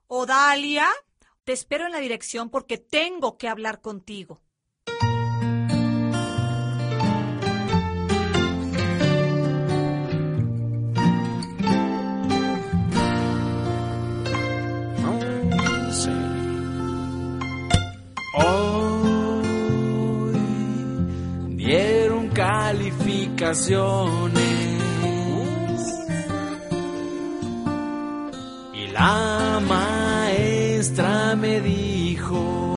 Odalia, te espero en la dirección porque tengo que hablar contigo. Hoy dieron calificaciones y la maestra me dijo: